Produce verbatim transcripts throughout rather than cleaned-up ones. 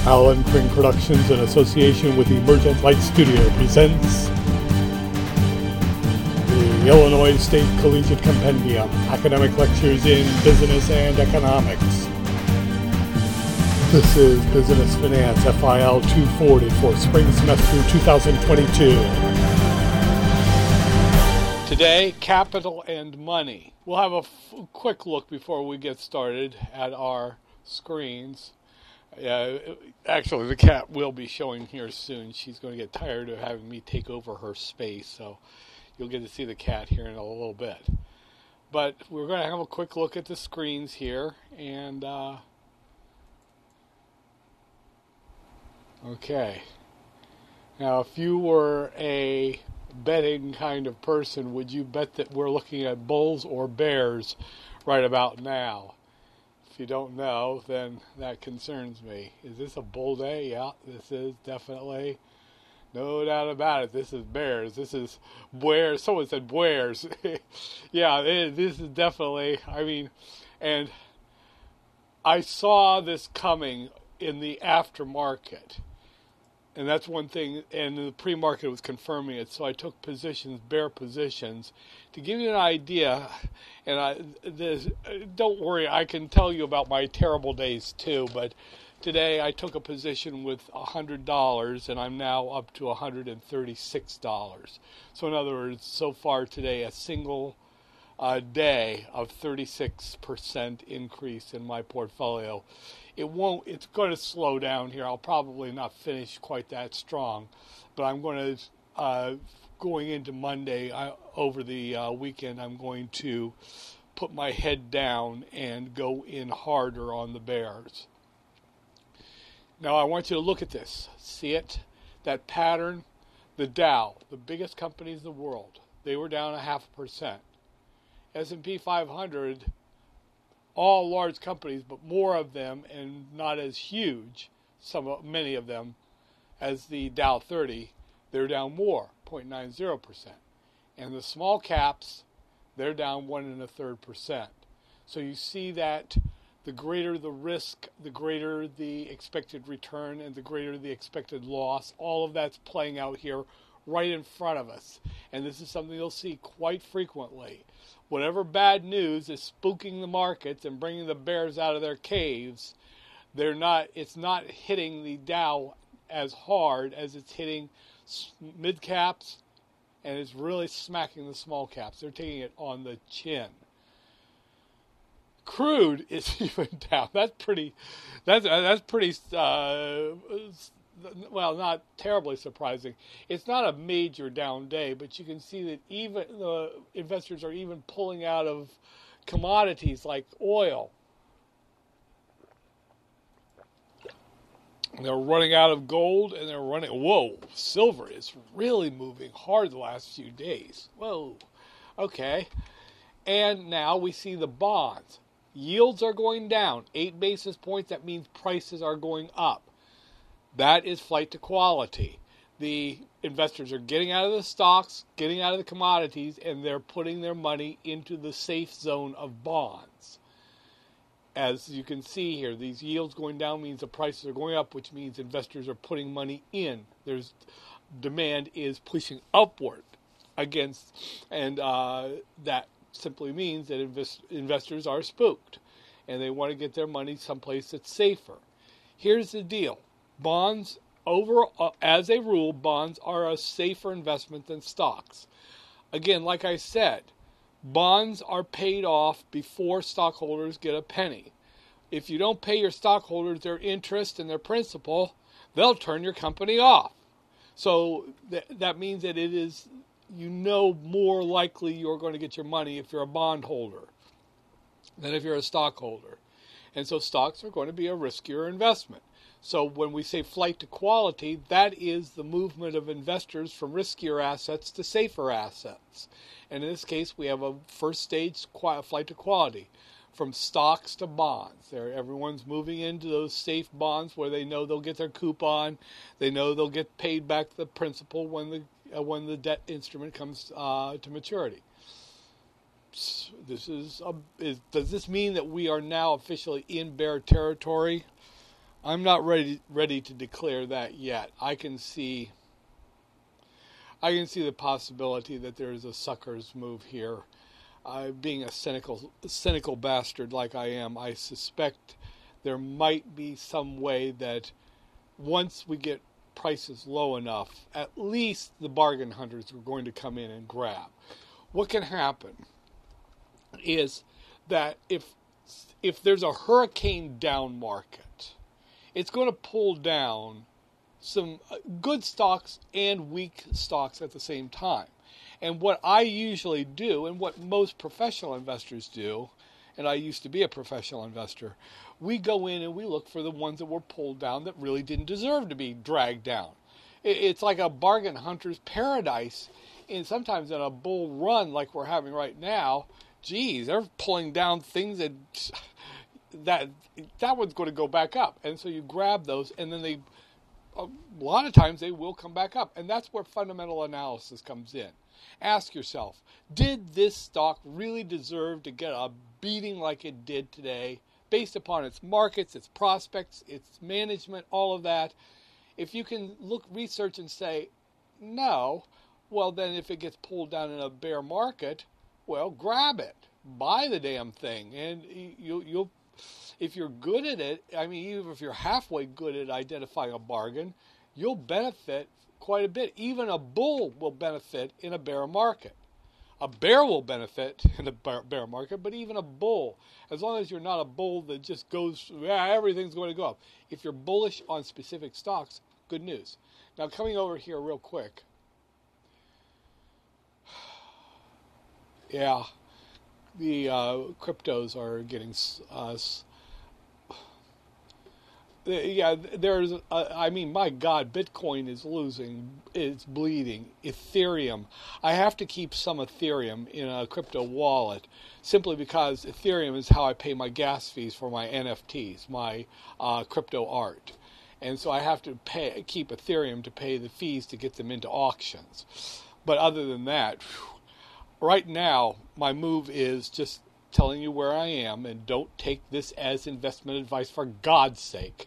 Alan Pring Productions, in association with Emergent Light Studio, presents the Illinois State Collegiate Compendium, Academic Lectures in Business and Economics. This is Business Finance F I L two forty for spring semester twenty twenty-two. Today, capital and money. We'll have a f- quick look before we get started at our screens. Uh, actually, the cat will be showing here soon. She's going to get tired of having me take over her space, so you'll get to see the cat here in a little bit. But we're going to have a quick look at the screens here, and uh, okay. Now, if you were a betting kind of person, would you bet that we're looking at bulls or bears right about now? If you don't know, then that concerns me. Is this a bull day? Yeah, this is definitely. No doubt about it. This is bears. This is bears. Someone said bears. Yeah, it, this is definitely, I mean, and I saw this coming in the aftermarket. And that's one thing, and the pre-market was confirming it, so I took positions, bear positions. To give you an idea, and I, this, don't worry, I can tell you about my terrible days too, but today I took a position with one hundred dollars, and I'm now up to one hundred thirty-six dollars. So in other words, so far today, a single uh, day of thirty-six percent increase in my portfolio. It won't, it's going to slow down here. I'll probably not finish quite that strong, but I'm going to, uh, going into Monday, I, over the uh, weekend, I'm going to put my head down and go in harder on the bears. Now I want you to look at this. See it? That pattern? The Dow, the biggest companies in the world, they were down a half a percent. S and P five hundred, all large companies, but more of them and not as huge, some many of them, as the Dow thirty, they're down more, zero point nine zero percent. And the small caps, they're down one and a third percent. So you see that the greater the risk, the greater the expected return, and the greater the expected loss. All of that's playing out here right in front of us. And this is something you'll see quite frequently. Whatever bad news is spooking the markets and bringing the bears out of their caves, they're not. It's not hitting the Dow as hard as it's hitting mid caps, and it's really smacking the small caps. They're taking it on the chin. Crude is even down. That's pretty. That's that's pretty. Uh, well, not terribly surprising. It's not a major down day, but you can see that even the investors are even pulling out of commodities like oil. They're running out of gold, and they're running. Whoa, silver is really moving hard the last few days. Whoa, okay. And now we see the bonds. Yields are going down. Eight basis points, that means prices are going up. That is flight to quality. The investors are getting out of the stocks, getting out of the commodities, and they're putting their money into the safe zone of bonds. As you can see here, these yields going down means the prices are going up, which means investors are putting money in. There's demand is pushing upward against, and uh, that simply means that invest, investors are spooked, and they want to get their money someplace that's safer. Here's the deal. Bonds, over uh, as a rule, bonds are a safer investment than stocks. Again, like I said, bonds are paid off before stockholders get a penny. If you don't pay your stockholders their interest and their principal, they'll turn your company off. So th- that means that it is, you know, more likely you're going to get your money if you're a bondholder than if you're a stockholder. And so stocks are going to be a riskier investment. So when we say flight to quality, that is the movement of investors from riskier assets to safer assets. And in this case, we have a first stage flight to quality, from stocks to bonds. There, everyone's moving into those safe bonds where they know they'll get their coupon, they know they'll get paid back the principal when the uh, when the debt instrument comes uh, to maturity. This is, a, is does this mean that we are now officially in bear territory? I'm not ready ready to declare that yet. I can see I can see the possibility that there is a sucker's move here. Uh, being a cynical cynical bastard like I am, I suspect there might be some way that once we get prices low enough, at least the bargain hunters are going to come in and grab. What can happen is that if if there's a hurricane down market, it's going to pull down some good stocks and weak stocks at the same time. And what I usually do, and what most professional investors do, and I used to be a professional investor, we go in and we look for the ones that were pulled down that really didn't deserve to be dragged down. It's like a bargain hunter's paradise. And sometimes in a bull run like we're having right now, geez, they're pulling down things that that that one's going to go back up. And so you grab those, and then they, a lot of times they will come back up. And that's where fundamental analysis comes in. Ask yourself, did this stock really deserve to get a beating like it did today based upon its markets, its prospects, its management, all of that? If you can look, research and say, no, well then if it gets pulled down in a bear market, well, grab it. Buy the damn thing. And you, you'll, if you're good at it, I mean, even if you're halfway good at identifying a bargain, you'll benefit quite a bit. Even a bull will benefit in a bear market. A bear will benefit in a bear market, but even a bull, as long as you're not a bull that just goes, yeah, everything's going to go up. If you're bullish on specific stocks, good news. Now, coming over here real quick. Yeah, the uh, cryptos are getting uh, yeah, there's, uh, I mean, my God, Bitcoin is losing, it's bleeding. Ethereum, I have to keep some Ethereum in a crypto wallet simply because Ethereum is how I pay my gas fees for my N F Ts, my uh, crypto art. And so I have to pay, keep Ethereum to pay the fees to get them into auctions. But other than that, whew, right now, my move is just telling you where I am, and don't take this as investment advice for God's sake.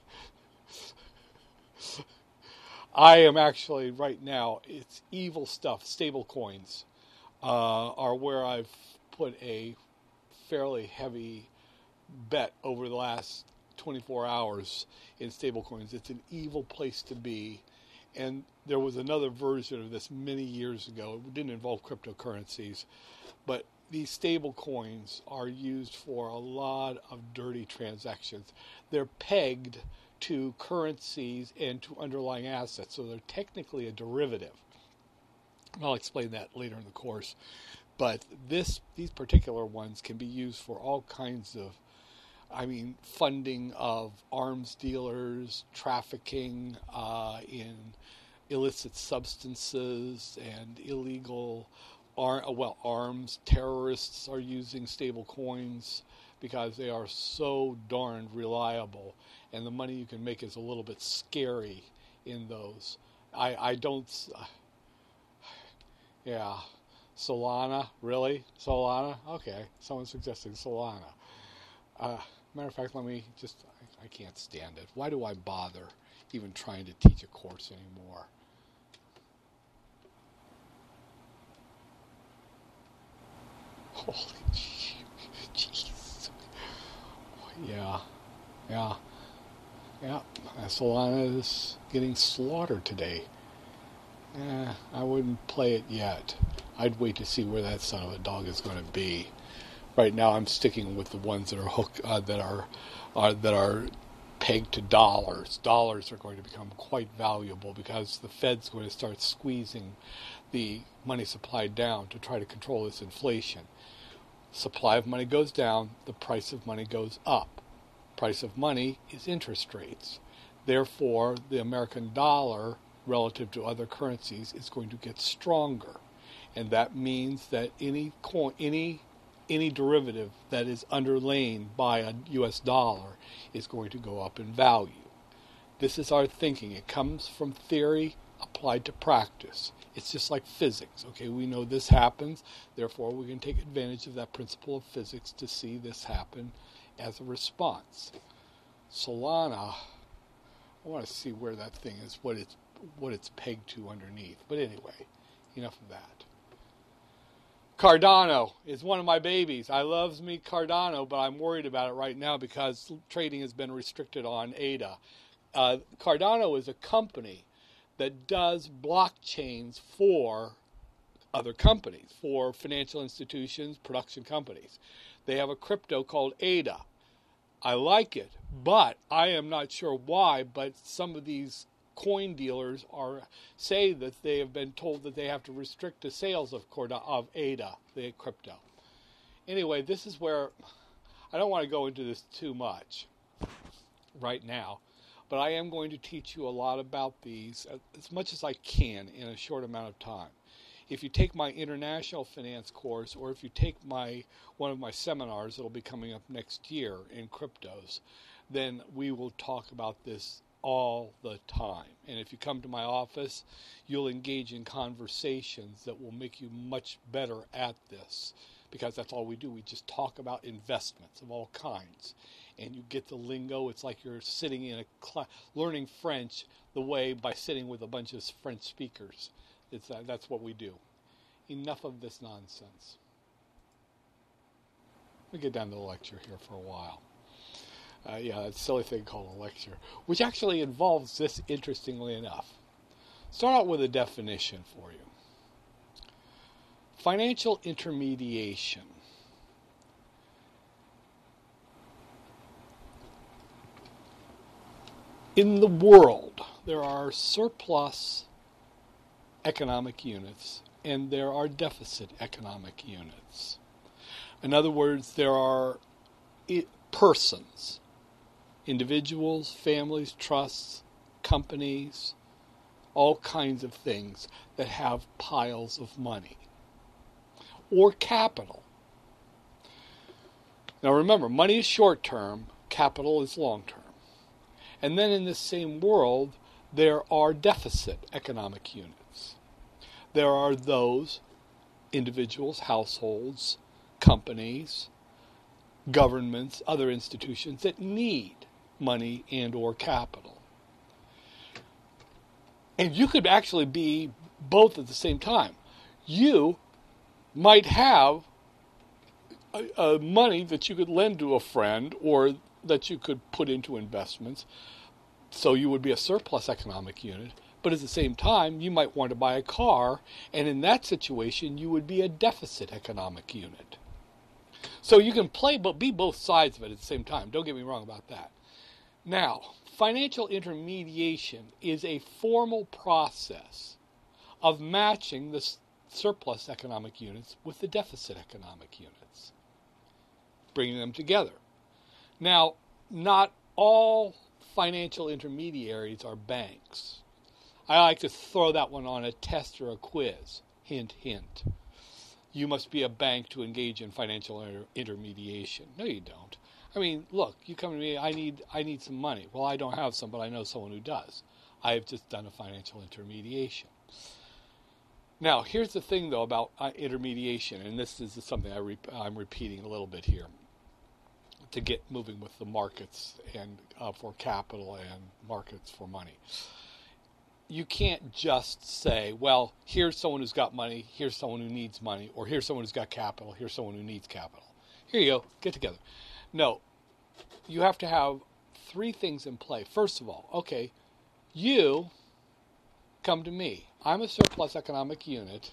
I am actually, right now, it's evil stuff. Stable coins uh, are where I've put a fairly heavy bet over the last twenty-four hours in stable coins. It's an evil place to be. And there was another version of this many years ago. It didn't involve cryptocurrencies, but these stable coins are used for a lot of dirty transactions. They're pegged to currencies and to underlying assets, so they're technically a derivative. I'll explain that later in the course. But this, these particular ones can be used for all kinds of, I mean, funding of arms dealers, trafficking uh, in illicit substances and illegal Ar- well, arms. Terrorists are using stable coins because they are so darn reliable, and the money you can make is a little bit scary in those. I, I don't, uh, yeah, Solana, really? Solana? Okay, someone's suggesting Solana. Uh, matter of fact, let me just, I, I can't stand it. Why do I bother even trying to teach a course anymore? Holy jeez. Yeah, yeah, yeah. Solana is getting slaughtered today. Eh, I wouldn't play it yet. I'd wait to see where that son of a dog is going to be. Right now, I'm sticking with the ones that are hooked, uh, that are, are that are pegged to dollars. Dollars are going to become quite valuable because the Fed's going to start squeezing the money supply down to try to control this inflation. Supply of money goes down, the price of money goes up. Price of money is interest rates. Therefore, the American dollar, relative to other currencies, is going to get stronger. And that means that any coin, any any derivative that is underlain by a U S dollar is going to go up in value. This is our thinking. It comes from theory applied to practice. It's just like physics. Okay, we know this happens, therefore we can take advantage of that principle of physics to see this happen as a response. Solana, I want to see where that thing is, what it's what it's pegged to underneath. But anyway, enough of that. Cardano is one of my babies. I loves me Cardano, but I'm worried about it right now because trading has been restricted on A D A. Uh, Cardano is a company that does blockchains for other companies, for financial institutions, production companies. They have a crypto called A D A. I like it, but I am not sure why, but some of these coin dealers are say that they have been told that they have to restrict the sales of of A D A, the crypto. Anyway, this is where I don't want to go into this too much right now, but I am going to teach you a lot about these as much as I can in a short amount of time. If you take my international finance course, or if you take my one of my seminars that'll be coming up next year in cryptos, then we will talk about this all the time. And if you come to my office, you'll engage in conversations that will make you much better at this, because that's all we do. We just talk about investments of all kinds. And you get the lingo. It's like you're sitting in a class learning French the way by sitting with a bunch of French speakers. It's uh, that's what we do. Enough of this nonsense. Let me get down to the lecture here for a while. Uh, yeah, that silly thing called a lecture, which actually involves this, interestingly enough. Start out with a definition for you. Financial intermediation. In the world, there are surplus economic units and there are deficit economic units. In other words, there are persons, individuals, families, trusts, companies, all kinds of things that have piles of money or capital. Now remember, money is short-term, capital is long-term. And then in this same world, there are deficit economic units. There are those individuals, households, companies, governments, other institutions that need money and or capital. And you could actually be both at the same time. You might have a, a money that you could lend to a friend or that you could put into investments, so you would be a surplus economic unit, but at the same time you might want to buy a car, and in that situation you would be a deficit economic unit. So you can play but be both sides of it at the same time. Don't get me wrong about that. Now, financial intermediation is a formal process of matching the surplus economic units with the deficit economic units, bringing them together. Now, not all financial intermediaries are banks. I like to throw that one on a test or a quiz. Hint, hint. You must be a bank to engage in financial inter- intermediation. No, you don't. I mean, look, you come to me, I need I need some money. Well, I don't have some, but I know someone who does. I have just done a financial intermediation. Now, here's the thing, though, about uh, intermediation, and this is something I re- I'm repeating a little bit here to get moving with the markets and uh, for capital and markets for money. You can't just say, well, here's someone who's got money, here's someone who needs money, or here's someone who's got capital, here's someone who needs capital. Here you go, get together. No, you have to have three things in play. First of all, okay, you come to me. I'm a surplus economic unit.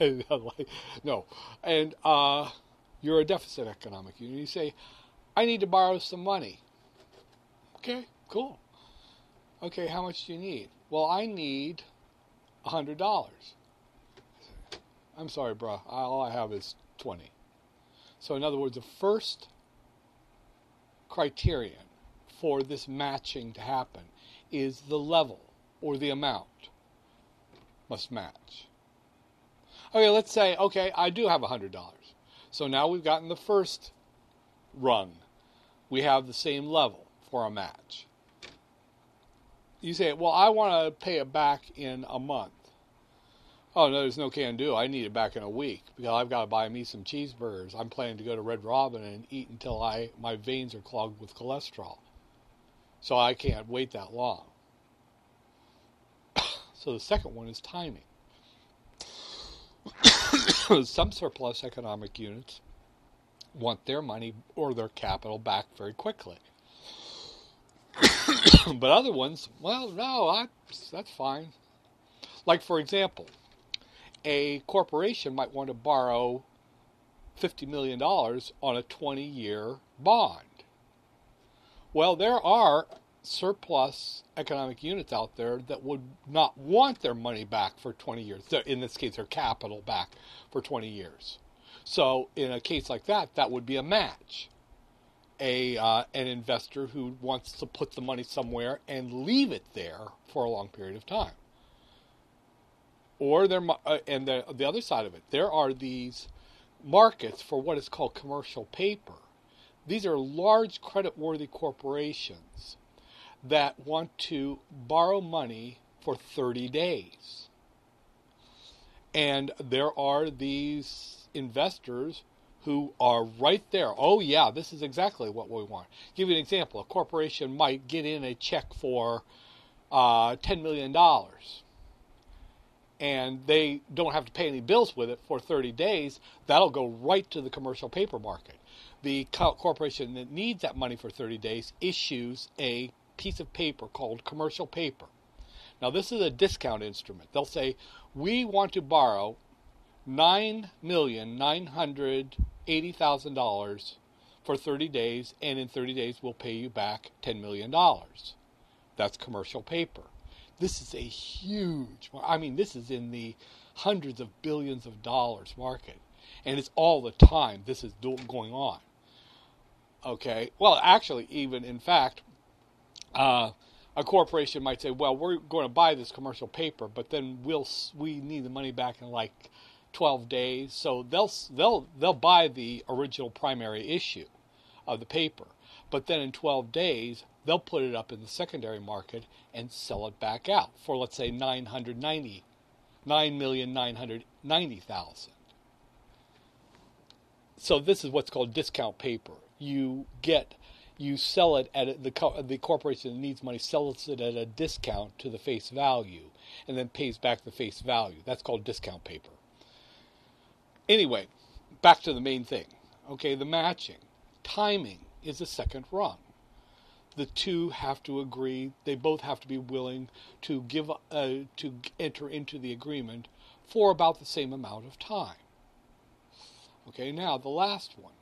No, and uh, you're a deficit economic unit. You say, I need to borrow some money. Okay, cool. Okay, how much do you need? Well, I need one hundred dollars. I'm sorry, bro. All I have is twenty. So in other words, the first criterion for this matching to happen is the level or the amount must match. Okay, let's say, okay, I do have one hundred dollars. So now we've gotten the first rung. We have the same level for a match. You say, well, I want to pay it back in a month. Oh, no, there's no can do. I need it back in a week because I've got to buy me some cheeseburgers. I'm planning to go to Red Robin and eat until I my veins are clogged with cholesterol. So I can't wait that long. So the second one is timing. Some surplus economic units want their money or their capital back very quickly. But other ones, well, no, I, that's fine. Like, for example, a corporation might want to borrow fifty million dollars on a twenty-year bond. Well, there are surplus economic units out there that would not want their money back for twenty years. In this case, their capital back for twenty years. So in a case like that, that would be a match. A uh, an investor who wants to put the money somewhere and leave it there for a long period of time. Or there, uh, and the the other side of it, there are these markets for what is called commercial paper. These are large credit-worthy corporations that want to borrow money for thirty days. And there are these investors who are right there. Oh, yeah, this is exactly what we want. Give you an example. A corporation might get in a check for uh, ten million dollars. And they don't have to pay any bills with it for thirty days. That'll go right to the commercial paper market. The co- corporation that needs that money for thirty days issues a piece of paper called commercial paper. Now, this is a discount instrument. They'll say, we want to borrow nine million nine hundred eighty thousand dollars for thirty days, and in thirty days we'll pay you back ten million dollars. That's commercial paper. This is a huge, I mean, this is in the hundreds of billions of dollars market. And it's all the time this is going on. Okay, well, actually, even in fact, uh, a corporation might say, well, we're going to buy this commercial paper, but then we'll we need the money back in like twelve days. So they'll they'll they'll buy the original primary issue of the paper, but then in twelve days they'll put it up in the secondary market and sell it back out for, let's say, nine hundred ninety, nine million nine hundred ninety thousand. So this is what's called discount paper. You get, you sell it at a, the the corporation that needs money sells it at a discount to the face value, and then pays back the face value. That's called discount paper. Anyway, back to the main thing. Okay, the matching, timing is the second rung. The two have to agree. They both have to be willing to give uh, to enter into the agreement for about the same amount of time. Okay, now the last one.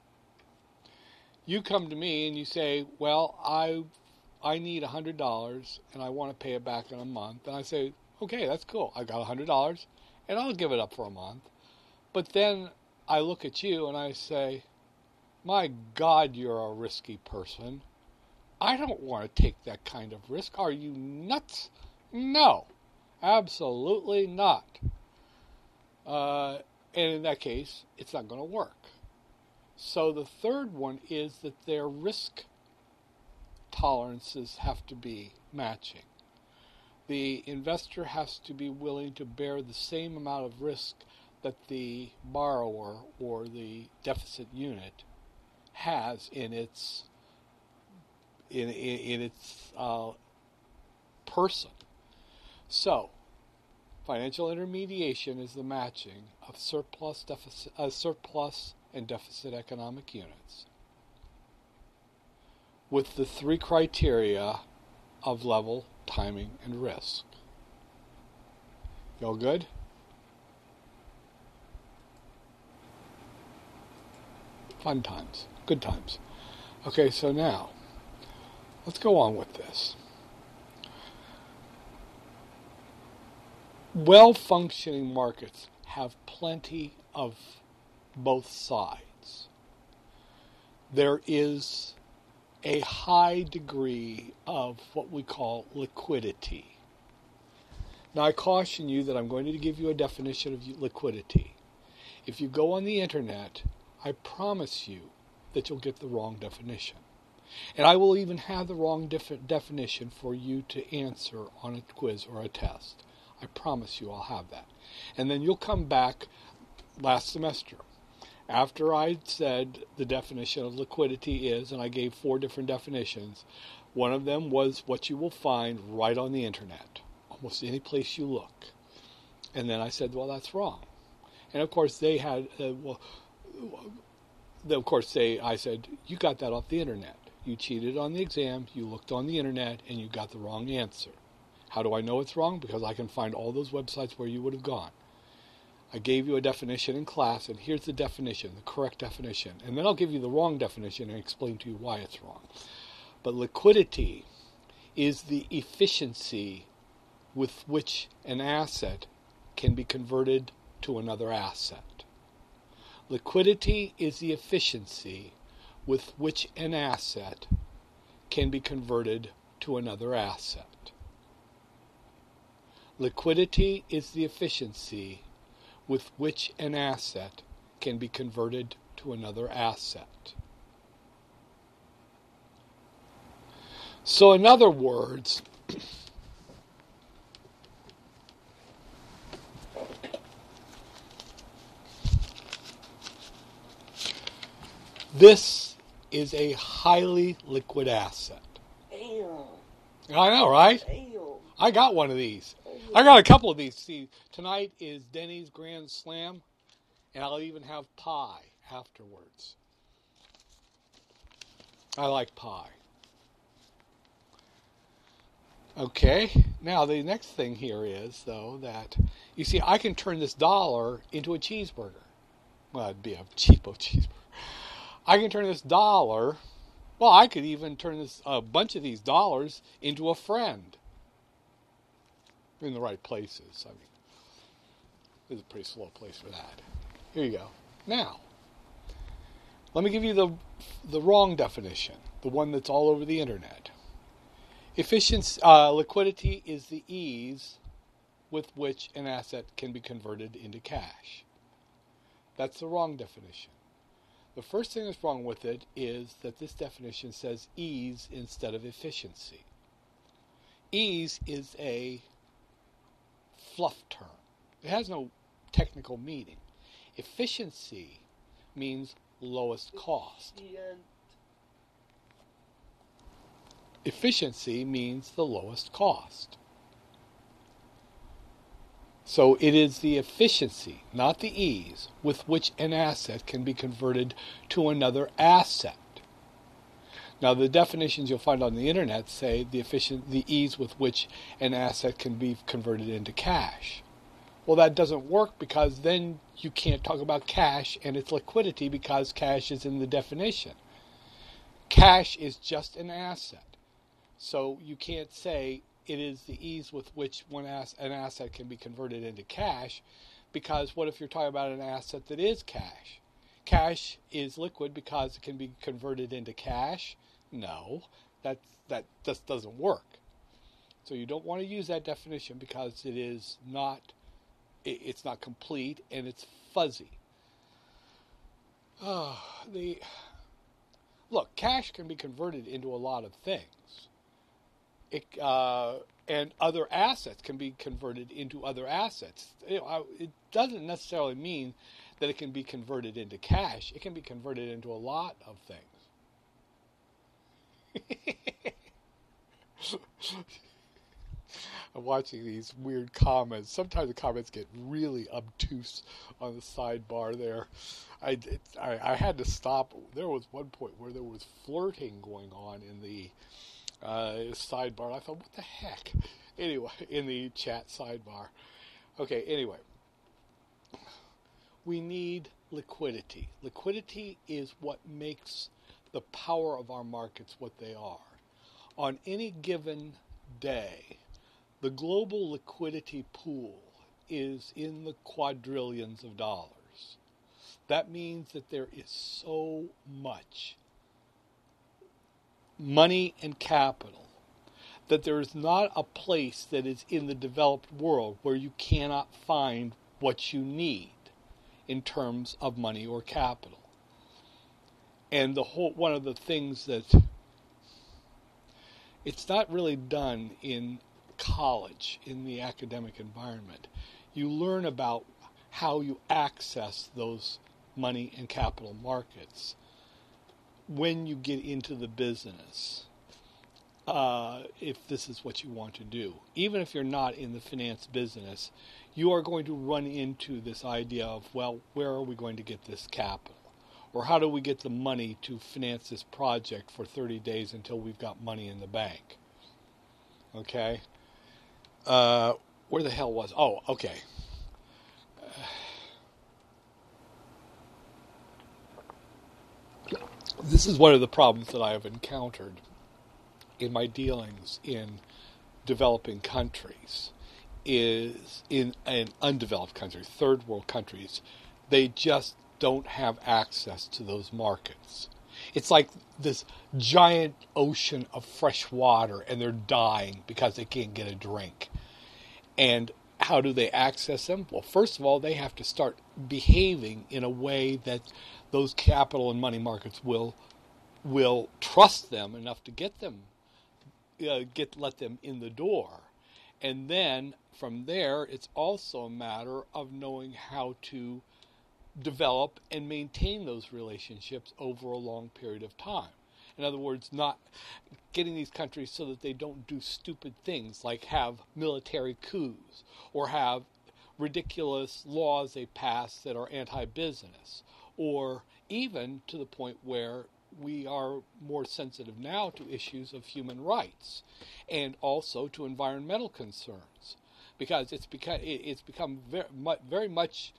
You come to me and you say, well, I I need one hundred dollars and I want to pay it back in a month. And I say, okay, that's cool. I got one hundred dollars and I'll give it up for a month. But then I look at you and I say, my God, you're a risky person. I don't want to take that kind of risk. Are you nuts? No, absolutely not. Uh, and in that case, it's not going to work. So the third one is that their risk tolerances have to be matching. The investor has to be willing to bear the same amount of risk that the borrower or the deficit unit has in its in in, in its uh, person. So, financial intermediation is the matching of surplus deficit, uh, surplus and deficit economic units with the three criteria of level, timing, and risk. Y'all good? Fun times. Good times. Okay, so now, let's go on with this. Well-functioning markets have plenty of both sides. There is a high degree of what we call liquidity. Now, I caution you that I'm going to give you a definition of liquidity. If you go on the internet, I promise you that you'll get the wrong definition. And I will even have the wrong def- definition for you to answer on a quiz or a test. I promise you I'll have that. And then you'll come back last semester. After I said the definition of liquidity is, and I gave four different definitions, one of them was what you will find right on the internet. almost any place you look. And then I said, well, that's wrong. And of course they had, uh, well, of course they, I said, you got that off the internet. You cheated on the exam, you looked on the internet, and you got the wrong answer. How do I know it's wrong? Because I can find all those websites where you would have gone. I gave you a definition in class, and here's the definition, the correct definition. And then I'll give you the wrong definition and explain to you why it's wrong. But liquidity is the efficiency with which an asset can be converted to another asset. Liquidity is the efficiency with which an asset can be converted to another asset. Liquidity is the efficiency with which an asset can be converted to another asset. So in other words, this is a highly liquid asset. Damn. I know, right? Damn. I got one of these. I got a couple of these. See, tonight is Denny's Grand Slam, and I'll even have pie afterwards. I like pie. Okay, now the next thing here is, though, that, you see, I can turn this dollar into a cheeseburger. Well, it'd be a cheapo cheeseburger. I can turn this dollar, well, I could even turn this a bunch of these dollars into a friend. In the right places. I mean, this is a pretty slow place for that. Here you go. Now, let me give you the the wrong definition, the one that's all over the internet. Efficiency, uh, liquidity is the ease with which an asset can be converted into cash. That's the wrong definition. The first thing that's wrong with it is that this definition says ease instead of efficiency. Ease is a fluff term. It has no technical meaning. Efficiency means lowest cost. Efficiency means the lowest cost. So it is the efficiency, not the ease, with which an asset can be converted to another asset. Now, the definitions you'll find on the internet say the efficient, the ease with which an asset can be converted into cash. Well, that doesn't work because then you can't talk about cash and its liquidity because cash is in the definition. Cash is just an asset. So you can't say it is the ease with which one ass, an asset can be converted into cash because what if you're talking about an asset that is cash? Cash is liquid because it can be converted into cash. No, that that just doesn't work. So you don't want to use that definition because it is not, it, it's not complete and it's fuzzy. Uh, the look, cash can be converted into a lot of things. It, uh, and other assets can be converted into other assets. You know, it doesn't necessarily mean that it can be converted into cash. It can be converted into a lot of things. I'm watching these weird comments. Sometimes the comments get really obtuse on the sidebar there. I, it, I, I had to stop. There was one point where there was flirting going on in the uh, sidebar. I thought, what the heck? Anyway, in the chat sidebar. Okay, anyway. We need liquidity. Liquidity is what makes the power of our markets what they are. On any given day, the global liquidity pool is in the quadrillions of dollars. That means that there is so much money and capital that there is not a place that is in the developed world where you cannot find what you need in terms of money or capital. And the whole one of the things that it's not really done in college, in the academic environment. You learn about how you access those money and capital markets when you get into the business uh, if this is what you want to do. Even if you're not in the finance business, you are going to run into this idea of, well, where are we going to get this capital? Or how do we get the money to finance this project for thirty days until we've got money in the bank? Okay? Uh, where the hell was... Oh, okay. This is one of the problems that I have encountered in my dealings in developing countries, is in an undeveloped country, third world countries, they just don't have access to those markets. It's like this giant ocean of fresh water and they're dying because they can't get a drink. And how do they access them? Well, first of all, they have to start behaving in a way that those capital and money markets will will trust them enough to get them uh, get let them in the door. And then from there, it's also a matter of knowing how to develop and maintain those relationships over a long period of time. In other words, not getting these countries so that they don't do stupid things like have military coups or have ridiculous laws they pass that are anti-business, or even to the point where we are more sensitive now to issues of human rights and also to environmental concerns, because it's become it's become very very much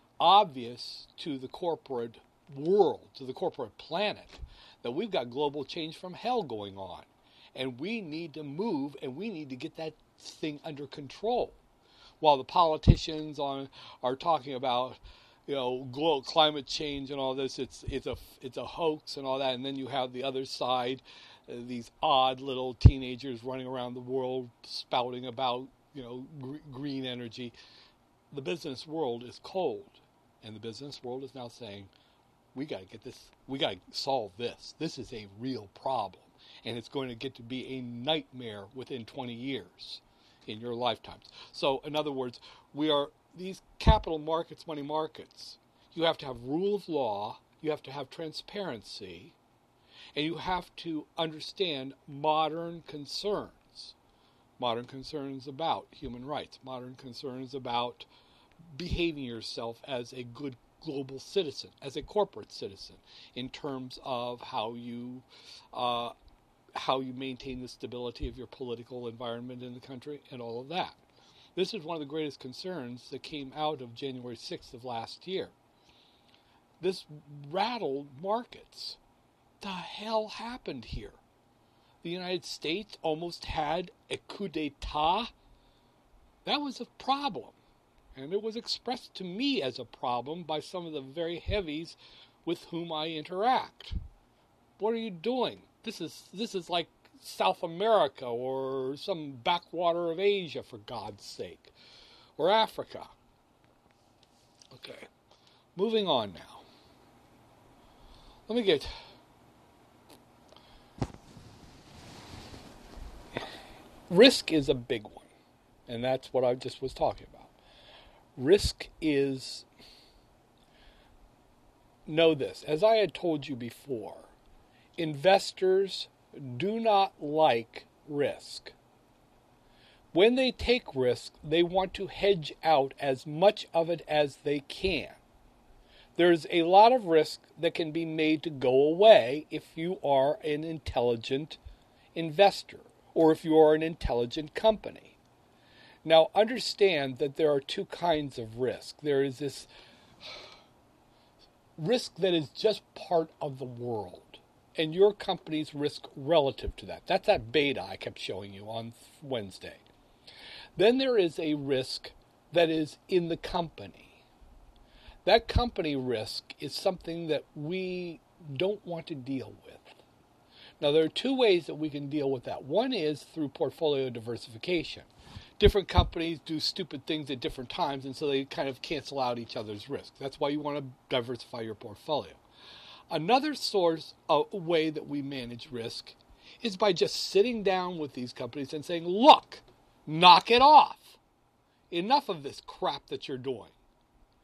obvious to the corporate world, to the corporate planet, that we've got global change from hell going on, and we need to move and we need to get that thing under control. While the politicians on are talking about, you know, global climate change and all this, it's it's a it's a hoax and all that, and then you have the other side, uh, these odd little teenagers running around the world spouting about, you know, gr- green energy. The business world is cold, and the business world is now saying, we got to get this, we got to solve this. This is a real problem, and it's going to get to be a nightmare within twenty years in your lifetimes. So, in other words, we are these capital markets, money markets. You have to have rule of law, you have to have transparency, and you have to understand modern concerns. Modern concerns about human rights, modern concerns about behaving yourself as a good global citizen, as a corporate citizen, in terms of how you uh, how you maintain the stability of your political environment in the country and all of that. This is one of the greatest concerns that came out of January sixth of last year. This rattled markets. The hell happened here? The United States almost had a coup d'etat. That was a problem. And it was expressed to me as a problem by some of the very heavies with whom I interact. What are you doing? This is this is like South America or some backwater of Asia, for God's sake, or Africa. Okay, moving on now. Let me get... Risk is a big one, and that's what I just was talking about. Risk is... Know this, as I had told you before, investors do not like risk. When they take risk, they want to hedge out as much of it as they can. There's a lot of risk that can be made to go away if you are an intelligent investor or if you are an intelligent company. Now, understand that there are two kinds of risk. There is this risk that is just part of the world, and your company's risk relative to that. That's that beta I kept showing you on Wednesday. Then there is a risk that is in the company. That company risk is something that we don't want to deal with. Now, there are two ways that we can deal with that. One is through portfolio diversification. Different companies do stupid things at different times, and so they kind of cancel out each other's risk. That's why you want to diversify your portfolio. Another source, a way that we manage risk, is by just sitting down with these companies and saying, look, knock it off. Enough of this crap that you're doing.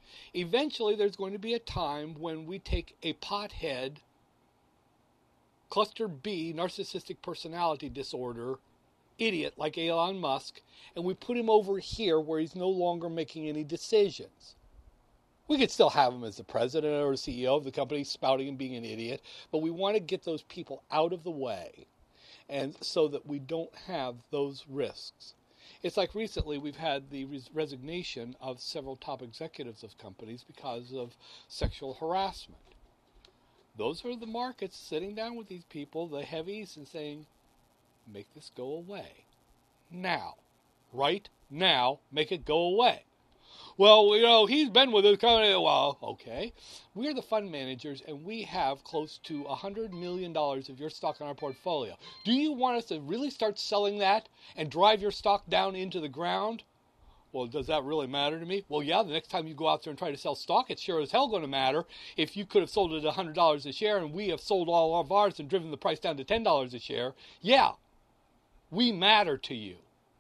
Eventually, there's going to be a time when we take a pothead cluster B, narcissistic personality disorder, idiot like Elon Musk, and we put him over here where he's no longer making any decisions. We could still have him as the president or the C E O of the company spouting and being an idiot, but we want to get those people out of the way, and so that we don't have those risks. It's like recently we've had the res- resignation of several top executives of companies because of sexual harassment. Those are the markets sitting down with these people, the heavies, and saying, make this go away. Now. Right now, make it go away. Well, you know, he's been with this company. Well, okay. We're the fund managers, and we have close to one hundred million dollars of your stock in our portfolio. Do you want us to really start selling that and drive your stock down into the ground? Well, does that really matter to me? Well, yeah, the next time you go out there and try to sell stock, it's sure as hell going to matter. If you could have sold it at one hundred dollars a share and we have sold all of ours and driven the price down to ten dollars a share, yeah, we matter to you.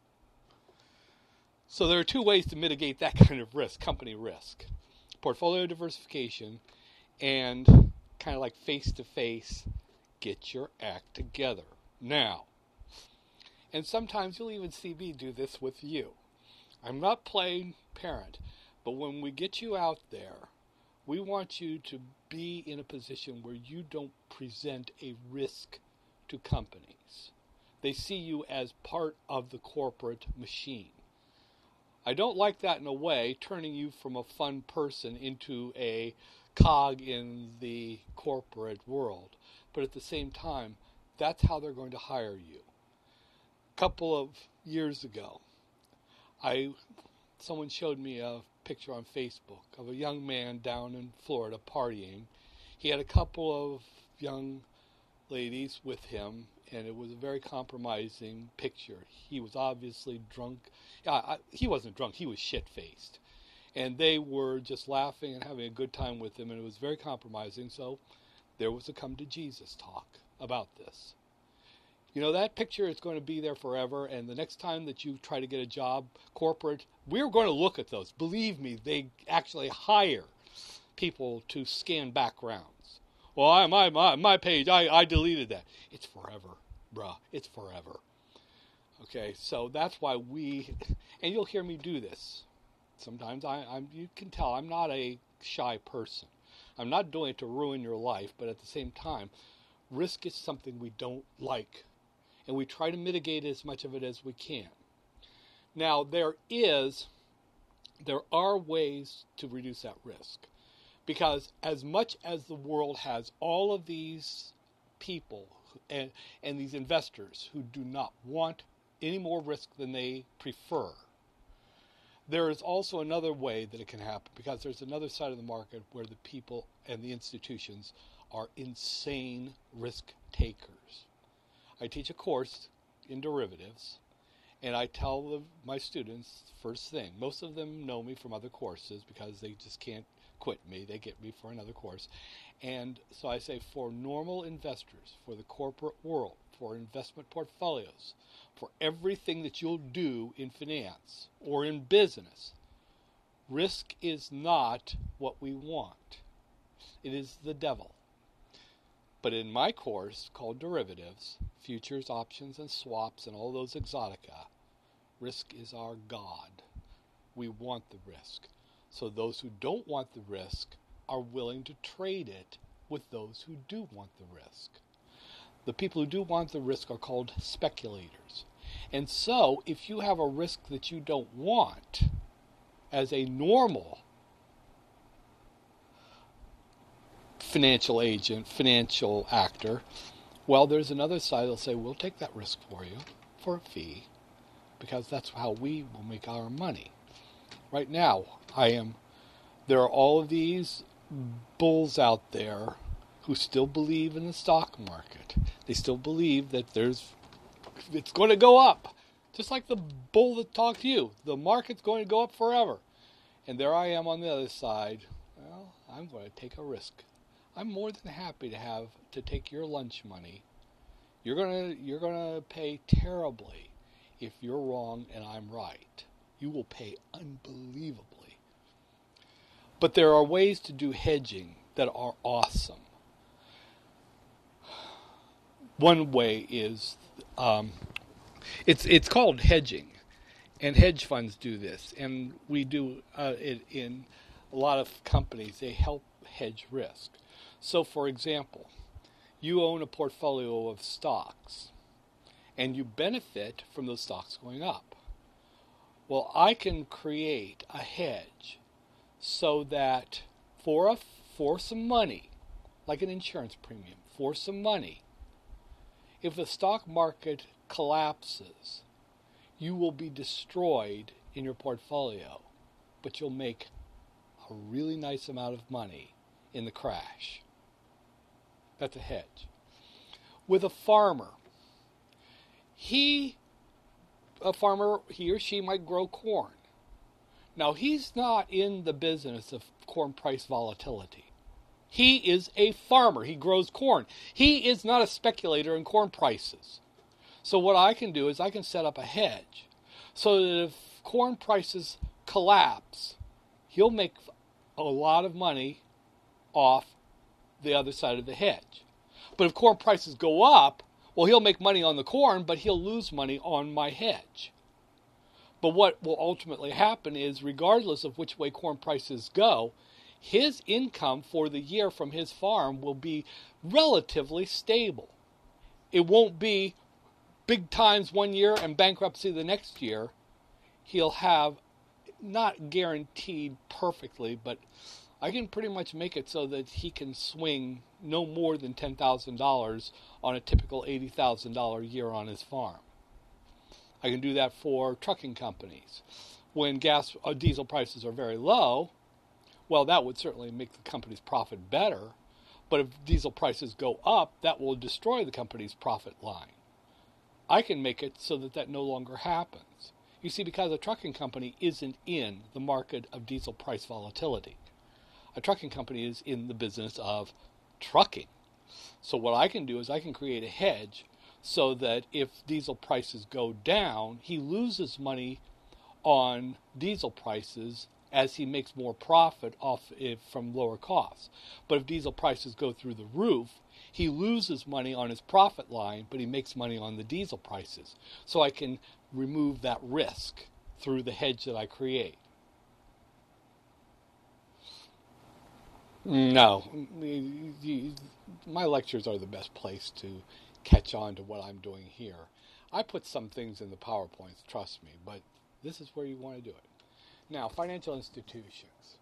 So there are two ways to mitigate that kind of risk, company risk. Portfolio diversification and kind of like face-to-face, get your act together now. And sometimes you'll even see me do this with you. I'm not playing parent, but when we get you out there, we want you to be in a position where you don't present a risk to companies. They see you as part of the corporate machine. I don't like that in a way, turning you from a fun person into a cog in the corporate world. But at the same time, that's how they're going to hire you. A couple of years ago, I someone showed me a picture on Facebook of a young man down in Florida partying. He had a couple of young ladies with him, and it was a very compromising picture. He was obviously drunk. Yeah, I, he wasn't drunk. He was shit-faced. And they were just laughing and having a good time with him, and it was very compromising. So there was a come to Jesus talk about this. You know, that picture is going to be there forever, and the next time that you try to get a job, corporate, we're going to look at those. Believe me, they actually hire people to scan backgrounds. Well, I, my, my, my page, I, I deleted that. It's forever, bruh. It's forever. Okay, so that's why we, and you'll hear me do this. Sometimes I, I'm, you can tell I'm not a shy person. I'm not doing it to ruin your life, but at the same time, risk is something we don't like. And we try to mitigate as much of it as we can. Now, there is, there are ways to reduce that risk. Because as much as the world has all of these people and, and these investors who do not want any more risk than they prefer, there is also another way that it can happen, because there's another side of the market where the people and the institutions are insane risk takers. I teach a course in derivatives, and I tell the, my students first thing. Most of them know me from other courses because they just can't quit me. They get me for another course. And so I say, for normal investors, for the corporate world, for investment portfolios, for everything that you'll do in finance or in business, risk is not what we want. It is the devil. But in my course called Derivatives, Futures, Options, and Swaps, and all those exotica, risk is our God. We want the risk. So those who don't want the risk are willing to trade it with those who do want the risk. The people who do want the risk are called speculators. And so if you have a risk that you don't want as a normal financial agent, financial actor, well, there's another side that'll say, we'll take that risk for you for a fee, because that's how we will make our money. Right now, I am, there are all of these bulls out there who still believe in the stock market. They still believe that there's, it's going to go up. Just like the bull that talked to you. The market's going to go up forever. And there I am on the other side. Well, I'm going to take a risk. I'm more than happy to have to take your lunch money. You're gonna you're gonna pay terribly if you're wrong and I'm right. You will pay unbelievably. But there are ways to do hedging that are awesome. one way is um, it's it's called hedging, and hedge funds do this, and we do uh, it in a lot of companies. They help hedge risk. So, for example, you own a portfolio of stocks, and you benefit from those stocks going up. Well, I can create a hedge so that for a for some money, like an insurance premium, for some money, if the stock market collapses, you will be destroyed in your portfolio, but you'll make a really nice amount of money in the crash. That's a hedge. With a farmer, he, a farmer, he or she might grow corn. Now, he's not in the business of corn price volatility. He is a farmer. He grows corn. He is not a speculator in corn prices. So what I can do is I can set up a hedge so that if corn prices collapse, he'll make a lot of money off the other side of the hedge. But if corn prices go up, well, he'll make money on the corn, but he'll lose money on my hedge. But what will ultimately happen is, regardless of which way corn prices go, his income for the year from his farm will be relatively stable. It won't be big times one year and bankruptcy the next year. He'll have, not guaranteed perfectly, but I can pretty much make it so that he can swing no more than ten thousand dollars on a typical eighty thousand dollars year on his farm. I can do that for trucking companies. When gas or diesel prices are very low, well, that would certainly make the company's profit better. But if diesel prices go up, that will destroy the company's profit line. I can make it so that that no longer happens. You see, because a trucking company isn't in the market of diesel price volatility. A trucking company is in the business of trucking. So what I can do is I can create a hedge so that if diesel prices go down, he loses money on diesel prices as he makes more profit off it from lower costs. But if diesel prices go through the roof, he loses money on his profit line, but he makes money on the diesel prices. So I can remove that risk through the hedge that I create. No, my lectures are the best place to catch on to what I'm doing here. I put some things in the PowerPoints, trust me, but this is where you want to do it. Now, financial institutions.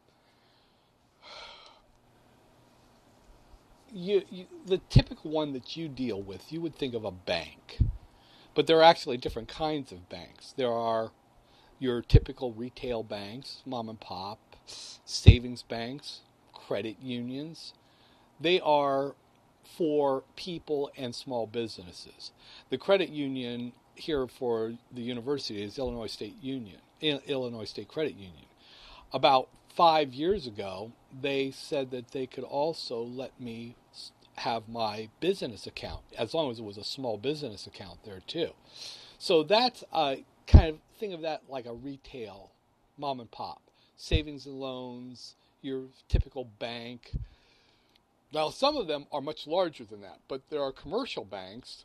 You, you, the typical one that you deal with, you would think of a bank. But there are actually different kinds of banks. There are your typical retail banks, mom and pop, savings banks, credit unions. They are for people and small businesses. The credit union here for the university is Illinois State Union, Illinois State Credit Union. About five years ago, they said that they could also let me have my business account, as long as it was a small business account there too. So that's a kind of, think of that like a retail mom and pop. Savings and loans, your typical bank. Now, some of them are much larger than that, but there are commercial banks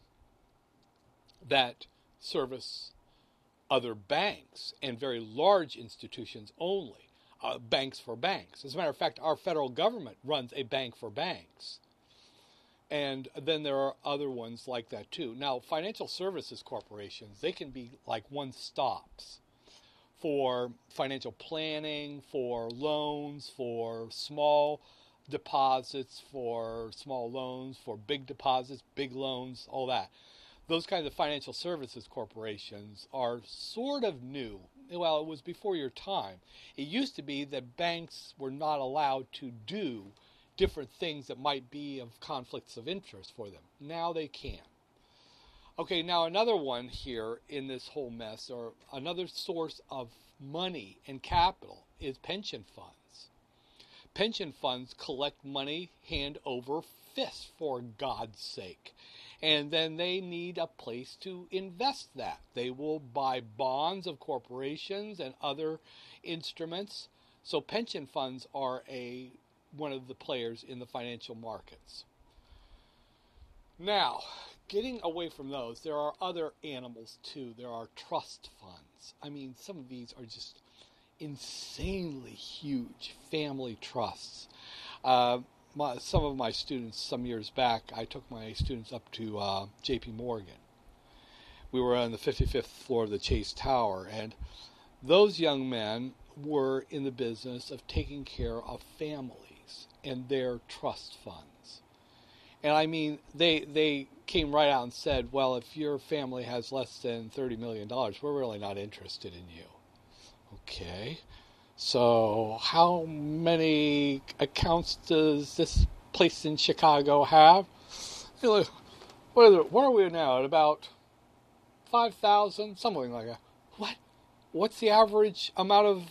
that service other banks and very large institutions only, uh, banks for banks. As a matter of fact, our federal government runs a bank for banks. And then there are other ones like that too. Now, financial services corporations, they can be like one-stops for financial planning, for loans, for small deposits, for small loans, for big deposits, big loans, all that. Those kinds of financial services corporations are sort of new. Well, it was before your time. It used to be that banks were not allowed to do different things that might be of conflicts of interest for them. Now they can. Okay, now another one here in this whole mess, or another source of money and capital, is pension funds. Pension funds collect money hand over fist, for God's sake. And then they need a place to invest that. They will buy bonds of corporations and other instruments. So pension funds are a one of the players in the financial markets. Now, getting away from those, there are other animals too. There are trust funds. I mean, some of these are just insanely huge family trusts. Uh, my, some of my students, some years back, I took my students up to uh, J P Morgan. We were on the fifty-fifth floor of the Chase Tower, and those young men were in the business of taking care of families and their trust funds. And I mean, they they came right out and said, well, if your family has less than thirty million dollars, we're really not interested in you. Okay, so how many accounts does this place in Chicago have? You know, what, are the, what are we now, at about five thousand? Something like that. What? What's the average amount of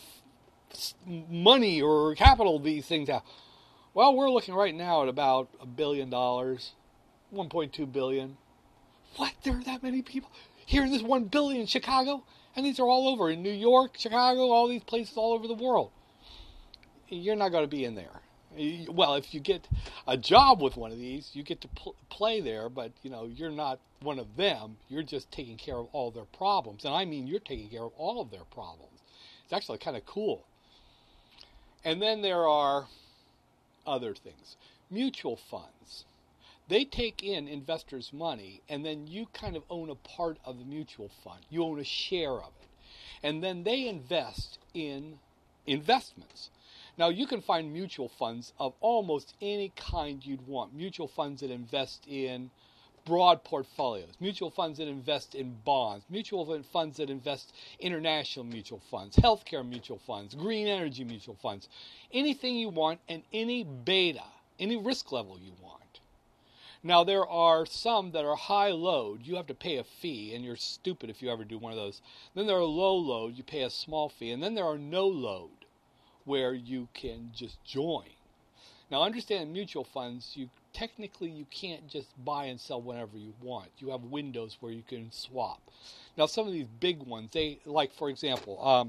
money or capital these things have? Well, we're looking right now at about a billion dollars, one point two billion. What? There are that many people here in this one billion in Chicago? And these are all over in New York, Chicago, all these places all over the world. You're not going to be in there. Well, if you get a job with one of these, you get to pl- play there, but you know, you're not one of them. You're just taking care of all their problems. And I mean, you're taking care of all of their problems. It's actually kind of cool. And then there are other things. Mutual funds. They take in investors' money, and then you kind of own a part of the mutual fund. You own a share of it. And then they invest in investments. Now, you can find mutual funds of almost any kind you'd want. Mutual funds that invest in broad portfolios. Mutual funds that invest in bonds. Mutual funds that invest international mutual funds. Healthcare mutual funds. Green energy mutual funds. Anything you want and any beta, any risk level you want. Now, there are some that are high load. You have to pay a fee, and you're stupid if you ever do one of those. Then there are low load. You pay a small fee. And then there are no load, where you can just join. Now, understand mutual funds, you technically you can't just buy and sell whenever you want. You have windows where you can swap. Now, some of these big ones, they like, for example, um,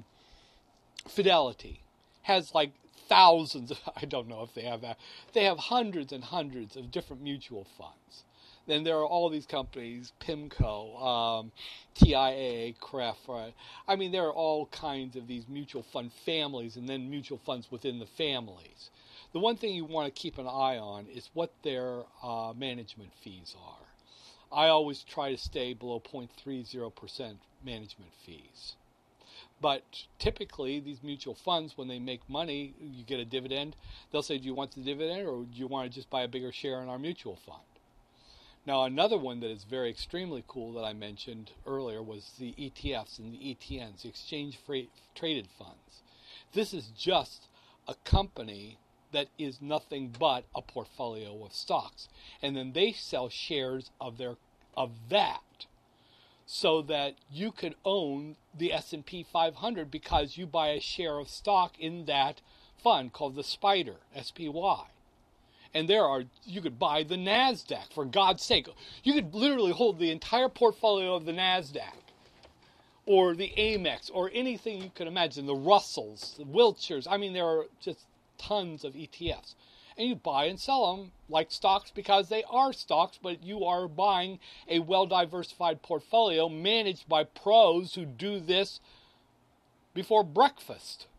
Fidelity has like thousands, of, I don't know if they have that, they have hundreds and hundreds of different mutual funds. Then there are all these companies, PIMCO, um, T I A, C R E F. Right? I mean, there are all kinds of these mutual fund families and then mutual funds within the families. The one thing you want to keep an eye on is what their uh, management fees are. I always try to stay below zero point three zero percent management fees. But typically, these mutual funds, when they make money, you get a dividend. They'll say, do you want the dividend or do you want to just buy a bigger share in our mutual fund? Now, another one that is very extremely cool that I mentioned earlier was the E T Fs and the E T Ns, the exchange traded funds. This is just a company that is nothing but a portfolio of stocks. And then they sell shares of their of that so that you could own the S and P five hundred because you buy a share of stock in that fund called the SPYDER, S P Y. And there are, you could buy the NASDAQ, for God's sake. You could literally hold the entire portfolio of the NASDAQ, or the Amex, or anything you could imagine, the Russells, the Wiltshires. I mean, there are just tons of E T Fs. And you buy and sell them like stocks because they are stocks, but you are buying a well-diversified portfolio managed by pros who do this before breakfast.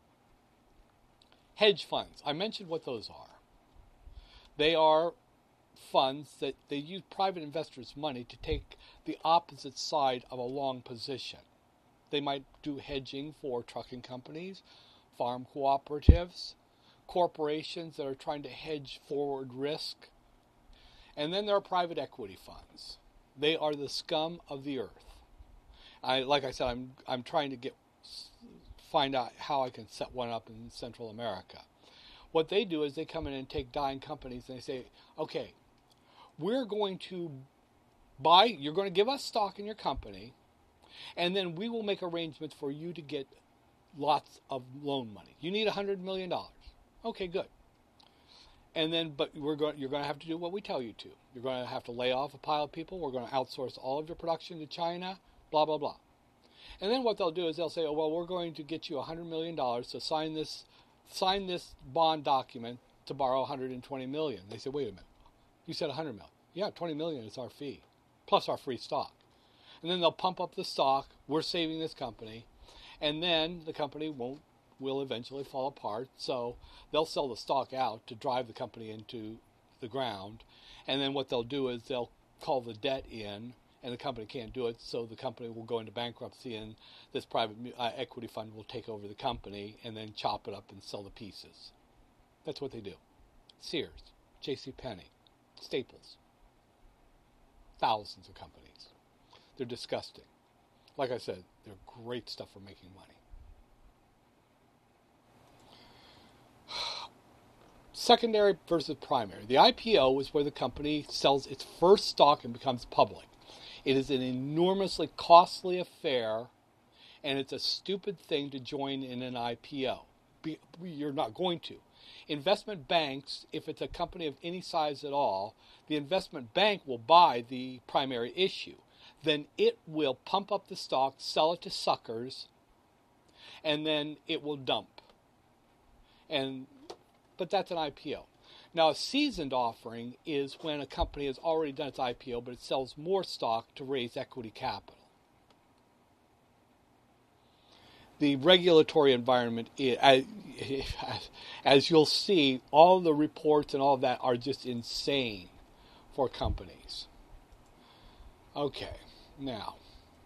Hedge funds. I mentioned what those are. They are funds that they use private investors' money to take the opposite side of a long position. They might do hedging for trucking companies, farm cooperatives, corporations that are trying to hedge forward risk. And then there are private equity funds. They are the scum of the earth. I, like I said, I'm I'm trying to get find out how I can set one up in Central America. What they do is they come in and take dying companies and they say, okay, we're going to buy, you're going to give us stock in your company, and then we will make arrangements for you to get lots of loan money. You need one hundred million dollars. Okay, good. And then, but we're going, you're going to have to do what we tell you to. You're going to have to lay off a pile of people. We're going to outsource all of your production to China, blah, blah, blah. And then what they'll do is they'll say, oh, well, we're going to get you one hundred million dollars to sign this sign this bond document to borrow one hundred twenty million dollars. They say, wait a minute. You said one hundred million dollars. Yeah, twenty million dollars is our fee. plus our free stock. And then they'll pump up the stock. We're saving this company. And then the company won't will eventually fall apart. So they'll sell the stock out to drive the company into the ground. And then what they'll do is they'll call the debt in, and the company can't do it, so the company will go into bankruptcy, and this private uh, equity fund will take over the company and then chop it up and sell the pieces. That's what they do. Sears, JCPenney, Staples, thousands of companies. They're disgusting. Like I said, they're great stuff for making money. Secondary versus primary. The I P O is where the company sells its first stock and becomes public. It is an enormously costly affair, and it's a stupid thing to join in an I P O. Be, you're not going to. Investment banks, if it's a company of any size at all, the investment bank will buy the primary issue. Then it will pump up the stock, sell it to suckers, and then it will dump. And but that's an I P O. Now, a seasoned offering is when a company has already done its I P O, but it sells more stock to raise equity capital. The regulatory environment, as, as you'll see, all the reports and all of that are just insane for companies. Okay, now,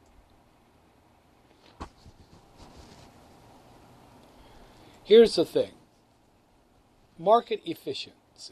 here's the thing. Market efficiency.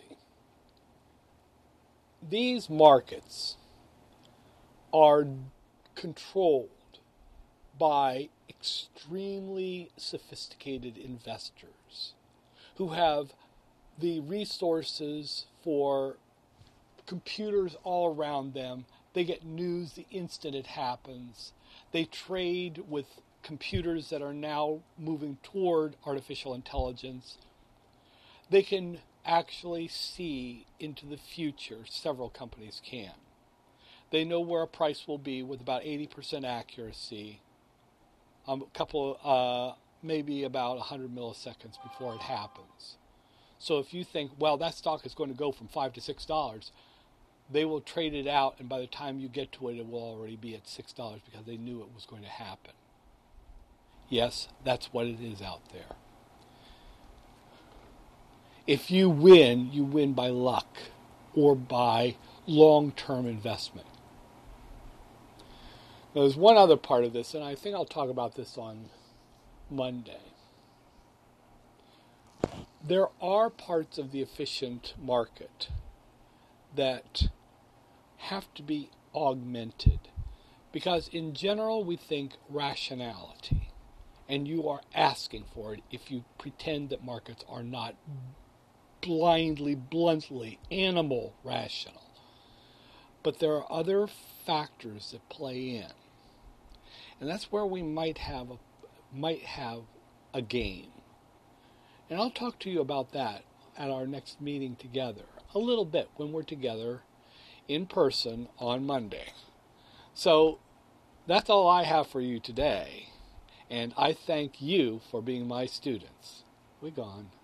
These markets are controlled by extremely sophisticated investors who have the resources for computers all around them. They get news the instant it happens. They trade with computers that are now moving toward artificial intelligence. They can actually see into the future. Several companies can. They know where a price will be with about eighty percent accuracy. Um, a couple, uh, maybe about one hundred milliseconds before it happens. So if you think, well, that stock is going to go from five to six dollars, they will trade it out, and by the time you get to it, it will already be at six dollars because they knew it was going to happen. Yes, that's what it is out there. If you win, you win by luck or by long-term investment. Now, there's one other part of this, and I think I'll talk about this on Monday. There are parts of the efficient market that have to be augmented because in general we think rationality, and you are asking for it if you pretend that markets are not blindly, bluntly, animal rational. But there are other factors that play in. And that's where we might have a, might have a game. And I'll talk to you about that at our next meeting together, a little bit when we're together in person on Monday. So that's all I have for you today. And I thank you for being my students. We're gone.